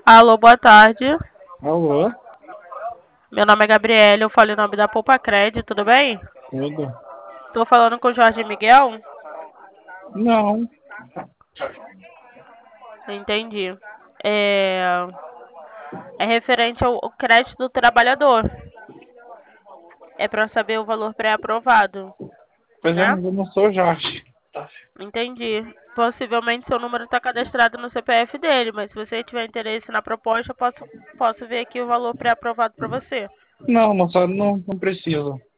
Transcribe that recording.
Alô, boa tarde. Alô? Meu nome é Gabriela, eu falo em nome da Poupa Cred, tudo bem? Tudo? Tô falando com o Jorge Miguel? Não. Entendi. É, é referente ao crédito do trabalhador. É para saber o valor pré-aprovado, Pois é, né? mas eu não sou Jorge. Entendi. Possivelmente seu número está cadastrado no CPF dele, mas se você tiver interesse na proposta, eu posso ver aqui o valor pré-aprovado para você. Não, não, só, não, não preciso.